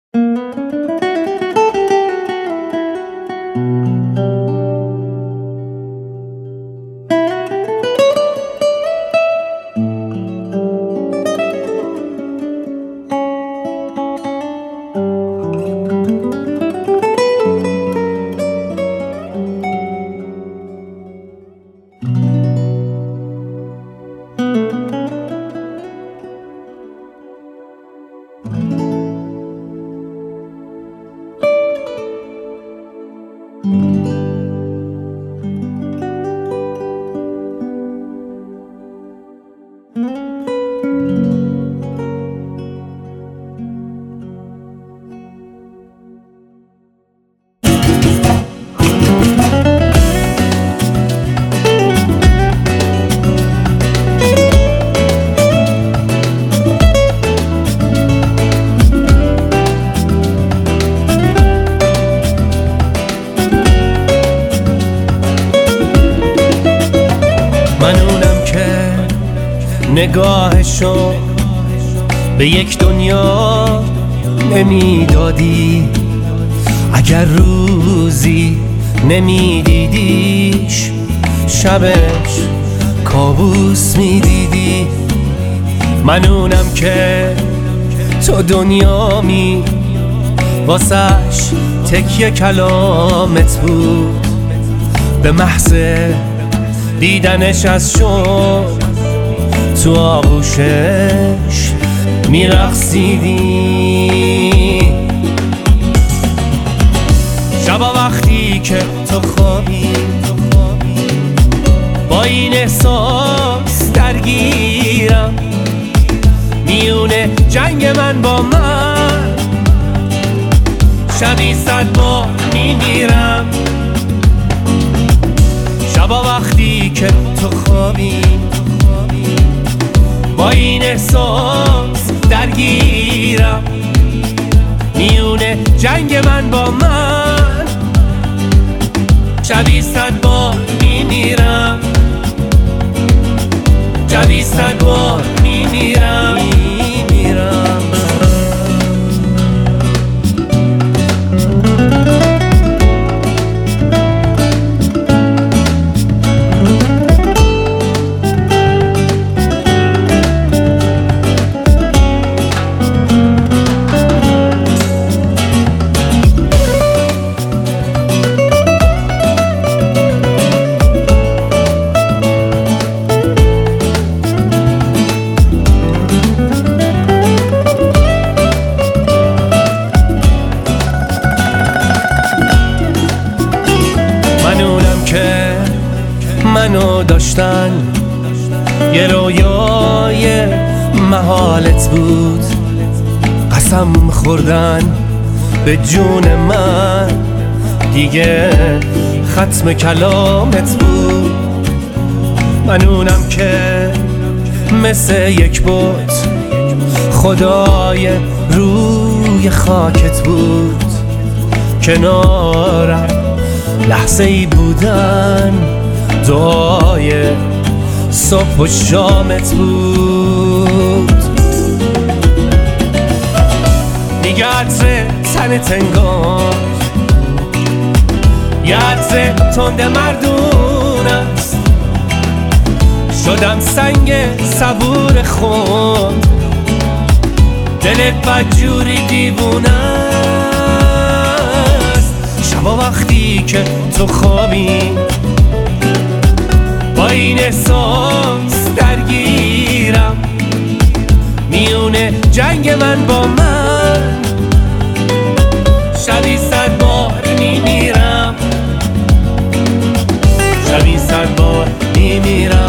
من اونم که نگاهشو به یک دنیا نمیدادی، اگر روزی نمیدیدیش شبش کابوس میدیدی. من اونم که تو دنیامی واسش تکیه کلامت بود، به محض دیدنش از شوق تو آغوشش میرقصیدی. شبا وقتی که تو خوابی با این احساس درگیرم، میونه جنگ من با من شبی 100 بار میمیرم. شبا وقتی که تو خوابی با این احساس درگیرم، میونه جنگ من با من شبی 100 بار میمیرم، شبی 100 بار میمیرم. منو داشتن یه رویای محالت بود، قسم خوردن به جون من دیگه ختم کلامت بود. من اونم که مثل یک بت خدای روی خاکت بود، کنارم لحظه ای بودن دعای صبح و شامت بود. دیگه عطر تنت انگار یه عطر تند مردون است، شدم سنگ صبور خود، دلت بدجوری دیوونه است. شبا وقتی که تو خوابی با این احساس درگیرم، میونه جنگ من با من شبی 100 بار میمیرم، شبی 100 بار میمیرم.